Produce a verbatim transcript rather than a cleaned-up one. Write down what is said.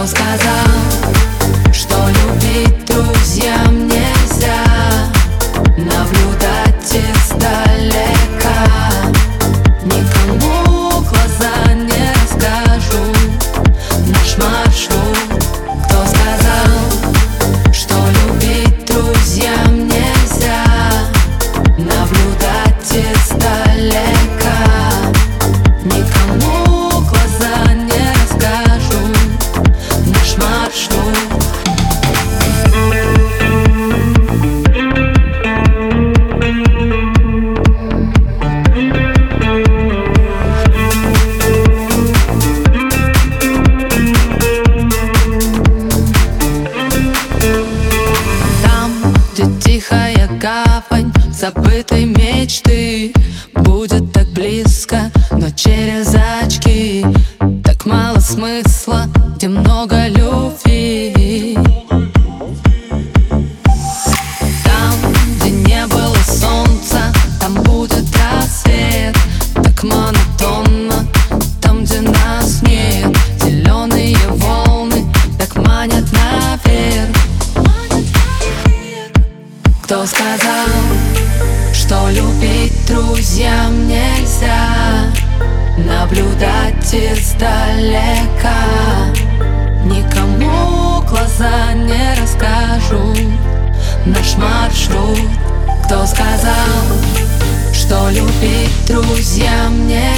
Кто сказал, что любить друзьям нельзя? Наблюдать издалека. Никому глаза не расскажу наш маршрут. Кто сказал, что любить друзьям нельзя? Наблюдать издалека. Никому глаза не расскажу наш маршрут. Тихая гавань забытой мечты будет так близко, но через очки. Так мало смысла, где много любви. Там, где не было солнца, там будет рассвет. Так монотонно, там, где нас нет. Зеленые волны так манят наверх. Кто сказал, что любить друзьям нельзя? Наблюдать издалека. Никому глаза не расскажу наш маршрут. Кто сказал, что любить друзьям нельзя?